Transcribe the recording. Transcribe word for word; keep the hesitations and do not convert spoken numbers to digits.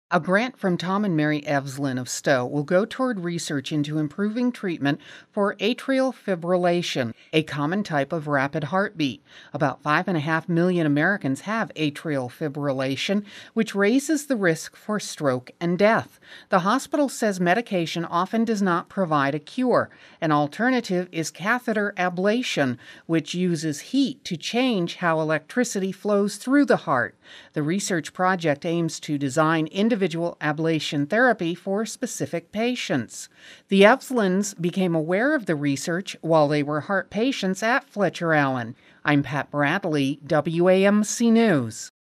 A grant from Tom and Mary Evslin of Stowe will go toward research into improving treatment for atrial fibrillation, a common type of rapid heartbeat. About five and a half million Americans have atrial fibrillation, which raises the risk for stroke and death. The hospital says medication often does not provide a cure. An alternative is catheter ablation, which uses heat to change how electricity flows through the heart. The research project aims to design individual ablation therapy for specific patients. The Evslins became aware of the research while they were heart patients at Fletcher Allen. I'm Pat Bradley, W A M C News.